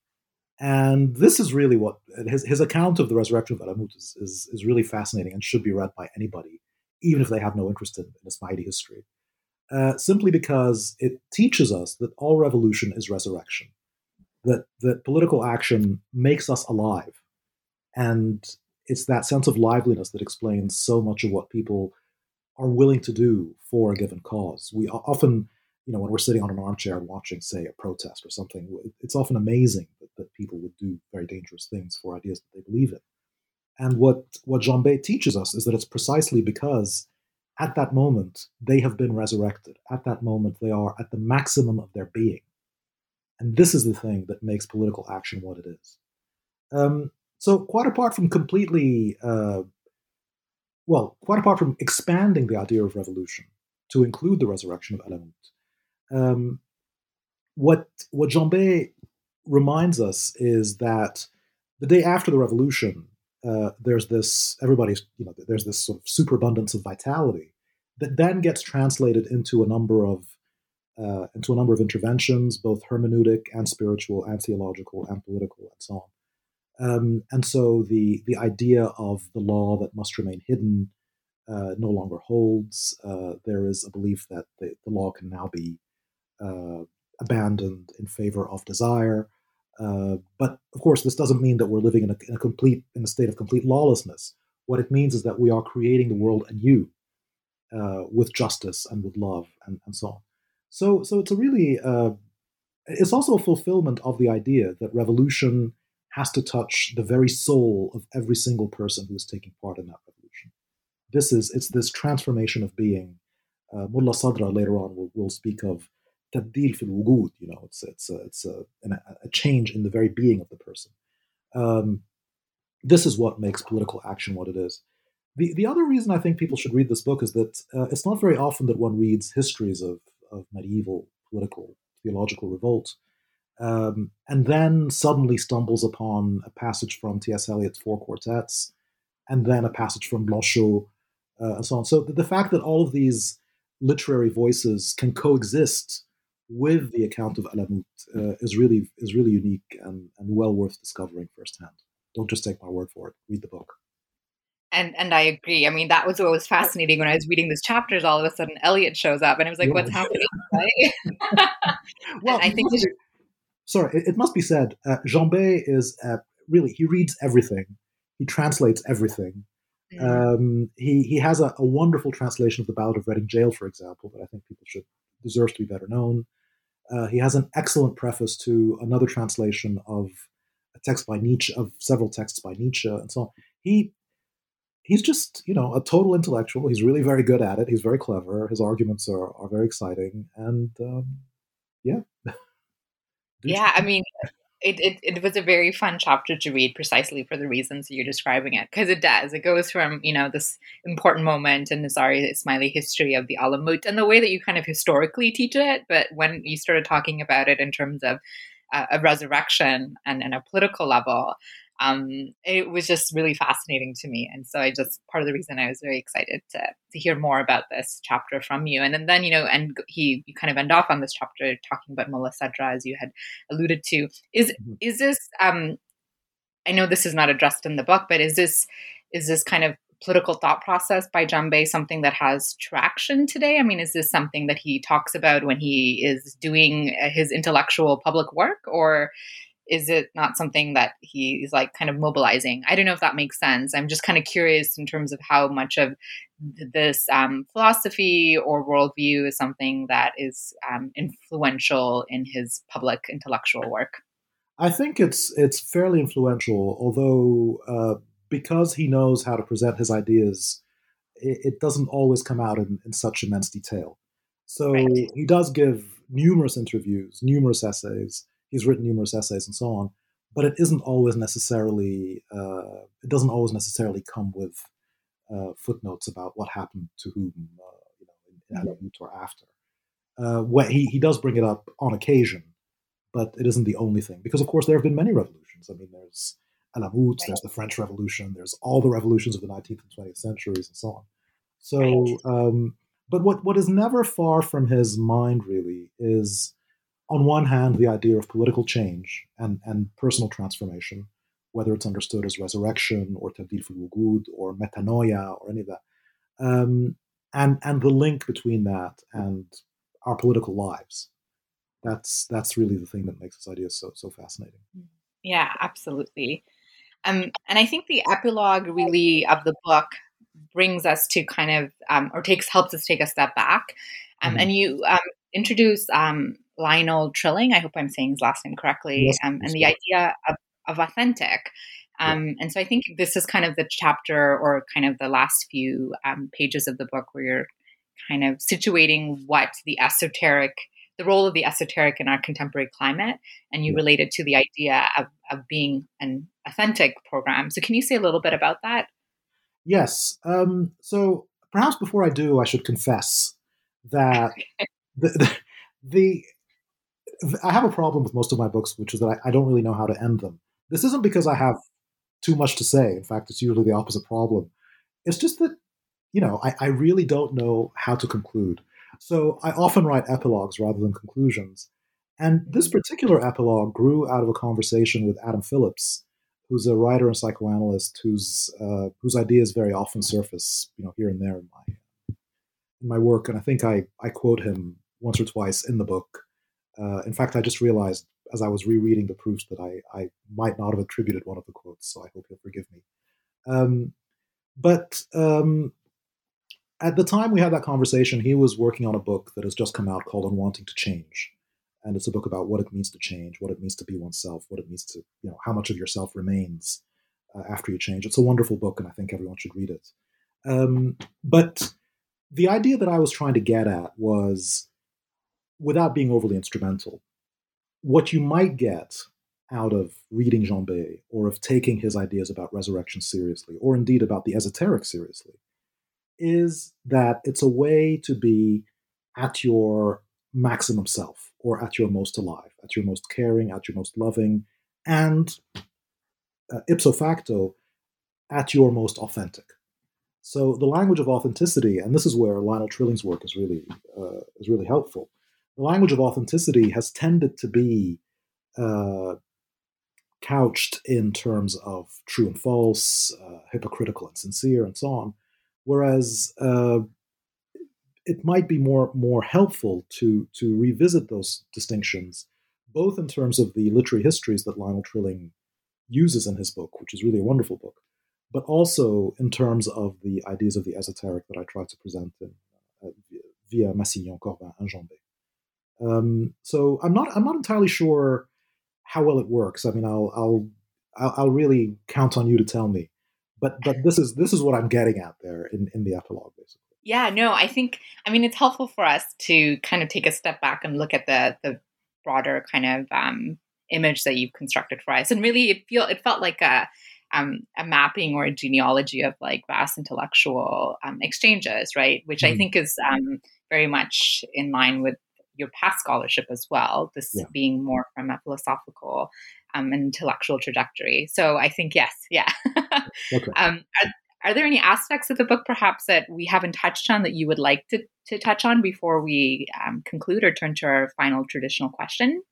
And this is really what his, his account of the resurrection of Alamut is, is, is really fascinating and should be read by anybody, even if they have no interest in, in Ismaili history. Uh, simply because it teaches us that all revolution is resurrection, that, that political action makes us alive. And it's that sense of liveliness that explains so much of what people are willing to do for a given cause. We often, you know, when we're sitting on an armchair and watching, say, a protest or something, it's often amazing that, that people would do very dangerous things for ideas that they believe in. And what, what Jambé teaches us is that it's precisely because at that moment they have been resurrected. At that moment they are at the maximum of their being. And this is the thing that makes political action what it is. Um, so quite apart from completely, uh, well, quite apart from expanding the idea of revolution to include the resurrection of Alamut, um, what what Jambé reminds us is that the day after the revolution, uh, there's this everybody's you know there's this sort of superabundance of vitality that then gets translated into a number of uh, into a number of interventions, both hermeneutic and spiritual and theological and political and so on. Um, and so the the idea of the law that must remain hidden uh, no longer holds. Uh, there is a belief that the, the law can now be uh, abandoned in favor of desire. Uh, but of course, this doesn't mean that we're living in a, in a complete in a state of complete lawlessness. What it means is that we are creating the world anew uh, with justice and with love and, and so on. So, so it's a really uh, it's also a fulfillment of the idea that revolution has to touch the very soul of every single person who is taking part in that revolution. This is it's this transformation of being. Uh, Mullah Sadra later on will, will speak of tabdil fil wujud. You know, it's it's a, it's a, a change in the very being of the person. Um, this is what makes political action what it is. The the other reason I think people should read this book is that uh, it's not very often that one reads histories of of medieval political theological revolt, um, and then suddenly stumbles upon a passage from T S. Eliot's Four Quartets, and then a passage from Blanchot, uh, and so on. So the, the fact that all of these literary voices can coexist with the account of Alamut uh, is really is really unique and, and well worth discovering firsthand. Don't just take my word for it. Read the book. And and I agree. I mean, that was what was fascinating when I was reading these chapters. All of a sudden, Eliot shows up, and I was like, yeah. "What's happening?" Right? Well, I think. Be, sorry, it, it must be said. Uh, Jambé is uh, really he reads everything. He translates everything. Mm-hmm. Um, he he has a, a wonderful translation of the Ballad of Reading Gaol, for example, that I think people should deserves to be better known. Uh, he has an excellent preface to another translation of a a text by Nietzsche, of several texts by Nietzsche, and so on. He he's just, you know, a total intellectual. He's really very good at it. He's very clever. His arguments are, are very exciting. And um, yeah. Yeah, I mean, it, it, it was a very fun chapter to read precisely for the reasons you're describing it. Because it does. It goes from, you know, this important moment in Nizari Ismaili history of the Alamut and the way that you kind of historically teach it. But when you started talking about it in terms of uh, a resurrection and, and a political level, Um, it was just really fascinating to me. And so I just, part of the reason I was very excited to to hear more about this chapter from you. And, and then, you know, and he, you kind of end off on this chapter talking about Mullah Sadra, as you had alluded to. Is, mm-hmm. is this, um, I know this is not addressed in the book, but is this, is this kind of political thought process by Jambé something that has traction today? I mean, is this something that he talks about when he is doing his intellectual public work, or is it not something that he's like kind of mobilizing? I don't know if that makes sense. I'm just kind of curious in terms of how much of this um, philosophy or worldview is something that is um, influential in his public intellectual work. I think it's it's fairly influential, although uh, because he knows how to present his ideas, it, it doesn't always come out in, in such immense detail. So right. He does give numerous interviews, numerous essays. He's written numerous essays and so on, but it isn't always necessarily, uh, it doesn't always necessarily come with uh, footnotes about what happened to whom, uh, you know, in Alamut or after. Uh, when he, he does bring it up on occasion, but it isn't the only thing. Because, of course, there have been many revolutions. I mean, there's Alamut, right. There's the French Revolution, there's all the revolutions of the nineteenth and twentieth centuries and so on. So, right. um, but what, what is never far from his mind, really, is, on one hand, the idea of political change and, and personal transformation, whether it's understood as resurrection or tabdil fil wujud or metanoia or any of that, um, and and the link between that and our political lives. That's that's really the thing that makes this idea so so fascinating. Yeah, absolutely. Um, and I think the epilogue really of the book brings us to kind of um, or takes helps us take a step back, um, mm-hmm. and you um, introduce um, Lionel Trilling, I hope I'm saying his last name correctly, yes, um, and the idea of, of authentic. Um, yeah. And so I think this is kind of the chapter or kind of the last few um, pages of the book where you're kind of situating what the esoteric, the role of the esoteric in our contemporary climate, and you yeah. relate it to the idea of, of being an authentic program. So can you say a little bit about that? Yes. Um, so perhaps before I do, I should confess that the, the, the I have a problem with most of my books, which is that I, I don't really know how to end them. This isn't because I have too much to say. In fact, it's usually the opposite problem. It's just that, you know, I, I really don't know how to conclude. So I often write epilogues rather than conclusions. And this particular epilogue grew out of a conversation with Adam Phillips, who's a writer and psychoanalyst whose uh, whose ideas very often surface, you know, here and there in my in my work. And I think I, I quote him once or twice in the book. Uh, in fact, I just realized as I was rereading the proofs that I, I might not have attributed one of the quotes, so I hope he'll forgive me. Um, but um, at the time we had that conversation, he was working on a book that has just come out called Unwanting to Change. And it's a book about what it means to change, what it means to be oneself, what it means to, you know, how much of yourself remains uh, after you change. It's a wonderful book, and I think everyone should read it. Um, but the idea that I was trying to get at was, without being overly instrumental, what you might get out of reading Jambé or of taking his ideas about resurrection seriously, or indeed about the esoteric seriously, is that it's a way to be at your maximum self, or at your most alive, at your most caring, at your most loving, and uh, ipso facto, at your most authentic. So the language of authenticity, and this is where Lionel Trilling's work is really uh, is really helpful. The language of authenticity has tended to be uh, couched in terms of true and false, uh, hypocritical and sincere, and so on. Whereas uh, it might be more more helpful to to revisit those distinctions, both in terms of the literary histories that Lionel Trilling uses in his book, which is really a wonderful book, but also in terms of the ideas of the esoteric that I try to present in, uh, via Massignon, Corbin, and Jambé. Um, so I'm not I'm not entirely sure how well it works. I mean, I'll I'll I'll, I'll really count on you to tell me. But but this is this is what I'm getting at there in, in the epilogue, basically. Yeah, no, I think, I mean, it's helpful for us to kind of take a step back and look at the the broader kind of um, image that you've constructed for us. And really, it feel it felt like a um, a mapping or a genealogy of like vast intellectual um, exchanges, right? Which mm-hmm. I think is um, very much in line with your past scholarship as well. This yeah. being more from a philosophical um, and intellectual trajectory. So I think yes, yeah. Okay. um, are, are there any aspects of the book perhaps that we haven't touched on that you would like to, to touch on before we um, conclude or turn to our final traditional question?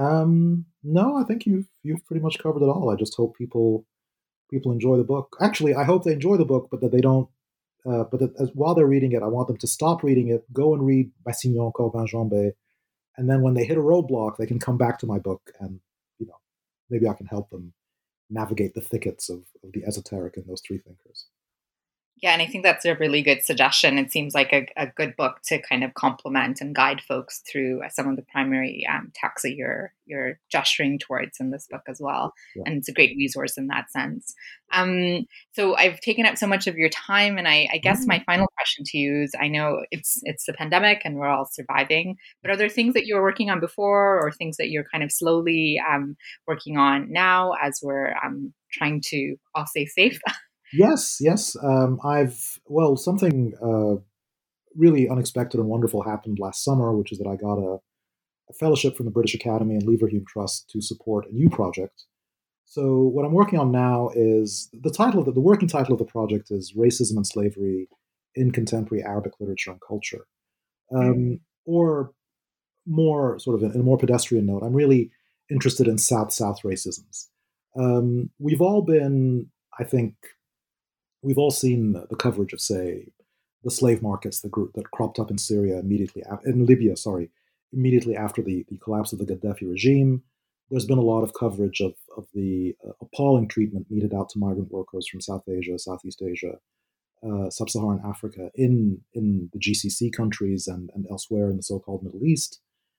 Um, no, I think you've you've pretty much covered it all. I just hope people people enjoy the book. Actually, I hope they enjoy the book, but that they don't. Uh, but that as, while they're reading it, I want them to stop reading it, go and read Massignon, Corbin, Jambet, and then when they hit a roadblock, they can come back to my book, and you know, maybe I can help them navigate the thickets of, of the esoteric in those three thinkers. Yeah, and I think that's a really good suggestion. It seems like a, a good book to kind of complement and guide folks through some of the primary um, texts that you're you're gesturing towards in this book as well. Yeah. And it's a great resource in that sense. Um, so I've taken up so much of your time, and I, I guess mm-hmm. my final question to you is: I know it's it's the pandemic and we're all surviving, but are there things that you were working on before, or things that you're kind of slowly um, working on now as we're um, trying to all stay safe? Yes, yes. Um, I've, well, something uh, really unexpected and wonderful happened last summer, which is that I got a, a fellowship from the British Academy and Leverhulme Trust to support a new project. So what I'm working on now is, the title of the, the working title of the project is Racism and Slavery in Contemporary Arabic Literature and Culture. Um, mm-hmm. Or more sort of in, in a more pedestrian note, I'm really interested in South-South racisms. Um, we've all been, I think, We've all seen the coverage of, say, the slave markets that, grew, that cropped up in Syria immediately, in Libya, sorry, immediately after the, the collapse of the Gaddafi regime. There's been a lot of coverage of, of the uh, appalling treatment meted out to migrant workers from South Asia, Southeast Asia, uh, Sub-Saharan Africa, in, in the G C C countries and, and elsewhere in the so-called Middle East.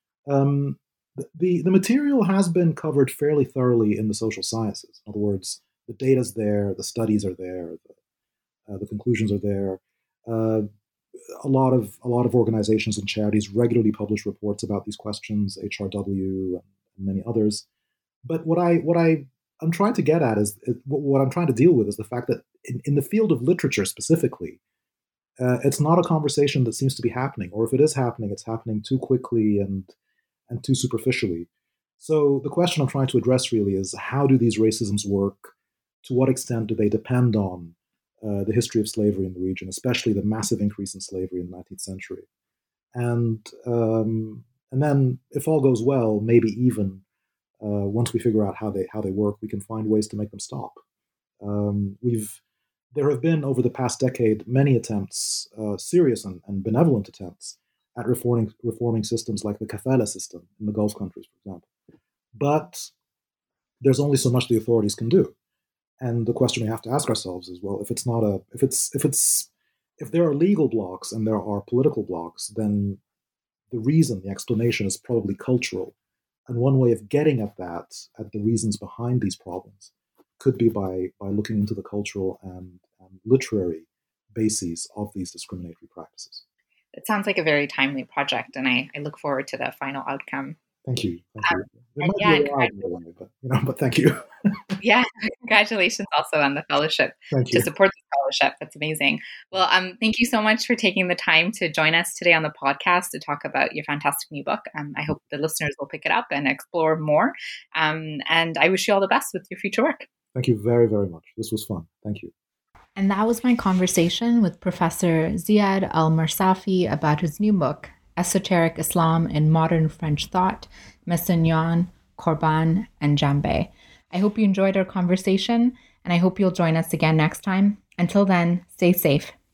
Um, the, the material has been covered fairly thoroughly in the social sciences. In other words, the data's there, the studies are there, the, Uh, the conclusions are there. Uh, a lot of a lot of organizations and charities regularly publish reports about these questions, H R W and many others. But what I what I I'm trying to get at is, is what I'm trying to deal with is the fact that in, in the field of literature specifically, uh, it's not a conversation that seems to be happening, or if it is happening, it's happening too quickly and and too superficially. So the question I'm trying to address really is, how do these racisms work? To what extent do they depend on Uh, the history of slavery in the region, especially the massive increase in slavery in the nineteenth century. And um, and then, if all goes well, maybe even uh, once we figure out how they how they work, we can find ways to make them stop. Um, we've there have been over the past decade many attempts, uh, serious and, and benevolent attempts, at reforming reforming systems like the kafala system in the Gulf countries, for example. But there's only so much the authorities can do. And the question we have to ask ourselves is, well, if it's not a, if it's, if it's, if there are legal blocks and there are political blocks, then the reason, the explanation is probably cultural. And one way of getting at that, at the reasons behind these problems, could be by, by looking into the cultural and, and literary bases of these discriminatory practices. It sounds like a very timely project, and I, I look forward to the final outcome. Thank you. Thank you. Um, and yeah, way, but, you know, but thank you. Yeah, congratulations also on the fellowship. Thank you. To support the scholarship. That's amazing. Well, um, thank you so much for taking the time to join us today on the podcast to talk about your fantastic new book. Um, I hope the listeners will pick it up and explore more. Um, and I wish you all the best with your future work. Thank you very, very much. This was fun. Thank you. And that was my conversation with Professor Ziad Al-Marsafi about his new book, Esoteric Islam in Modern French Thought, Massignon, Corbin, and Jambet. I hope you enjoyed our conversation, and I hope you'll join us again next time. Until then, stay safe.